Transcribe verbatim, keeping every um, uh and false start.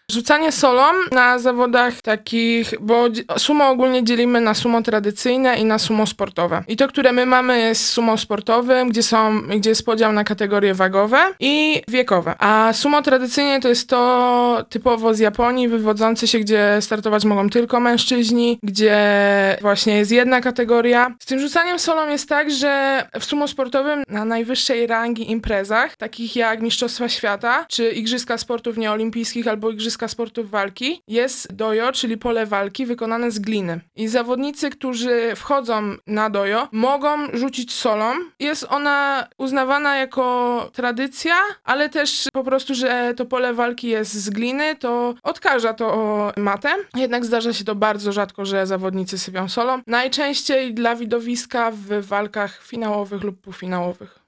Rzucanie solą na zawodach takich, bo dzi- sumo ogólnie dzielimy na sumo tradycyjne i na sumo sportowe. I to, które my mamy, jest sumo sportowym, gdzie są, gdzie jest podział na kategorie wagowe i wiekowe. A sumo tradycyjnie to jest to typowo z Japonii, wywodzące się, gdzie startować mogą tylko mężczyźni, gdzie właśnie jest jedna kategoria. Z tym rzucaniem solą jest tak, że w sumo sportowym na najwyższej rangi imprezach, takich jak Mistrzostwa Świata, czy Igrzyska Sportów Nieolimpijskich albo Igrzyska Sportów Walki, jest dojo, czyli pole walki wykonane z gliny. I zawodnicy, którzy wchodzą na dojo, mogą rzucić solą. Jest ona uznawana jako tradycja, ale też po prostu, że to pole walki jest z gliny, to odkaża to o matę. Jednak zdarza się to bardzo rzadko, że zawodnicy sypią solą. Najczęściej dla widowiska w walkach finałowych lub półfinałowych.